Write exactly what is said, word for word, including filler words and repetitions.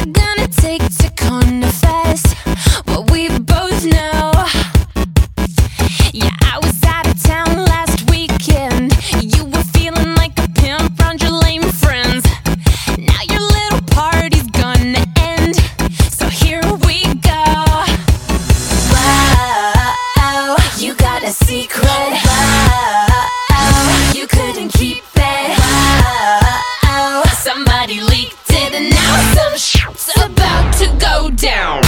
gonna take to confess what we both know? Yeah, I was out of town last weekend. You were feeling like a pimp around your lame friends. Now your little party's gonna end, so here we go. Wow, you got a secret. Wow, you couldn't keep it. Wow, somebody leaked it, and now some shit's about to go down.